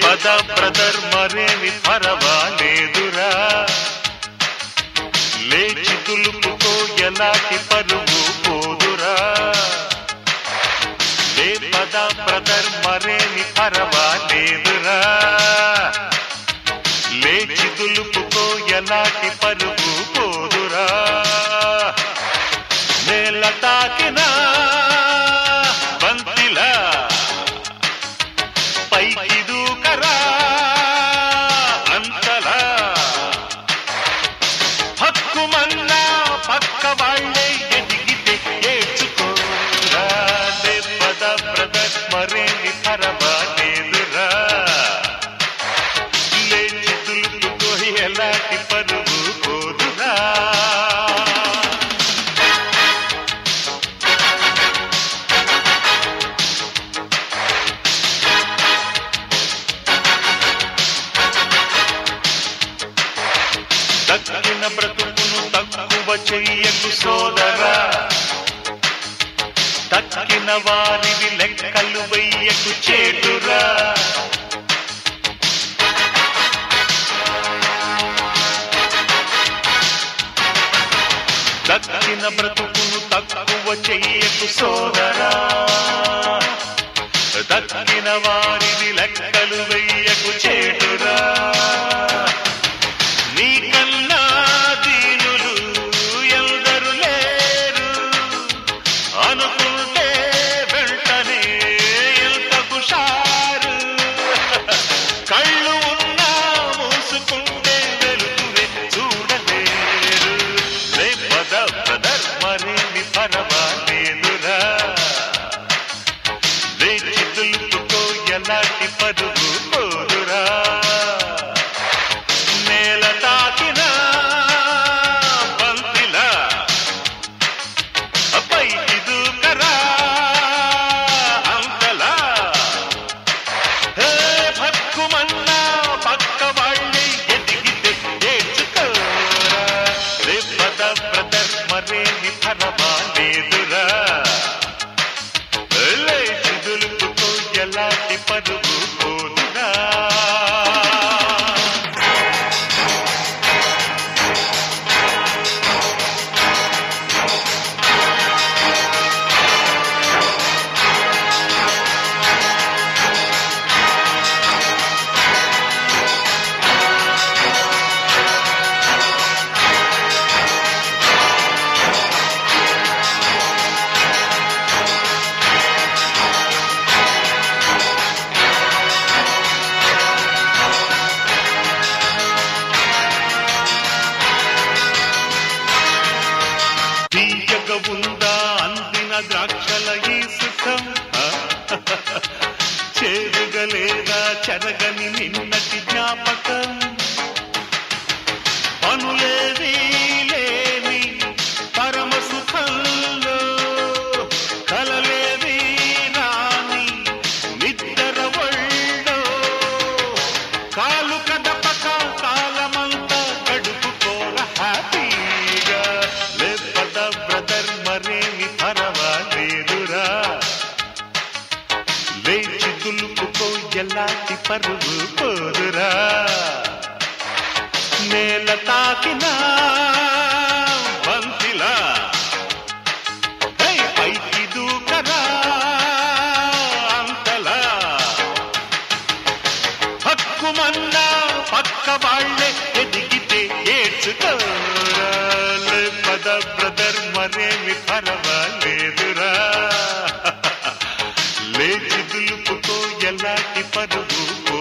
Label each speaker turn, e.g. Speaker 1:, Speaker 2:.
Speaker 1: పద బ్రదర్ మరేమి పర్వాలేదురా, లేచి తులుపుకో ఎలాంటి పరుగు పోదురా. లే పద బ్రదర్ మరేమి పర్వాలేదురా, లేచి తులుపుకో ఎలాంటి పరుగు పోదురా. నేల తాకినా బంతిలా పైకి దూకరా అంతలా, హక్కుమన్నా పక్క వాళ్ళే ఎదిగితే ఏడ్చుకోరా. పద బ్రదర్ మరేమి పర్వాలేదురా, లేచి తులుపుకో ఎలాంటి పరుగు పోదురా. దక్కిన బ్రతుకును తక్కువ చెయ్యకు సోదరా, దక్కిన వారిని లెక్కలు వెయ్యకు చేటురా. దక్కిన బ్రతుకును తక్కువ చెయ్యకు సోదరా, దక్కిన వారిని లెక్కలు వెయ్యకు చేటురా. నీకన్నా దీనులు ఎందరు లేరు అనుకుంటే వెంటనే ఎంత హుషారు. కళ్ళు ఉన్నా మూసుకుంటే వెలుగువే చూడలేరు. లే పద బ్రదర్ మరేమి పర్వాలేదురా, లేచి తులుపుకో ఎలాంటి పరుగు పోదురా. నేల తాకినా బంతిలా పైకి దూకరా అంతలా, భక్కుమన్నా పక్క వాళ్ళే ఎదిగితే ఏడ్చుకోరా. లే పద బ్రదర్ మరేమి పర్వాలేదురా, లేచి దులుపుకో ఎలాంటి పరుగు పోదురా. తీయగ ఉందా అందిన ద్రాక్షల ఈ సుఖం, చేరుగలేదా చెరగని నిన్నటి జ్ఞాపకం. పనులేవి లేని పరమ సుఖంలో కలలేవి రాని నిద్ర ఒళ్ళో, కాలు కదపక కాలమంతా గడుపుకోర హ్యాపీగా. లే పద బ్రదర్ మరేమి పర్వాలేదురా, లేచి తులుపుకో ఎలాంటి పరుగు పోదురా. నేల తాకినా బంతిలా పైకి దూకరా అంతలా, హక్కుమన్నా పక్క వాళ్ళే ఎదిగితే ఏడ్చుకోరా. పద బ్రదర్ మరేమి పర్వాలేదురా, లేచి దులుపుకో ఎలాంటి పరుగు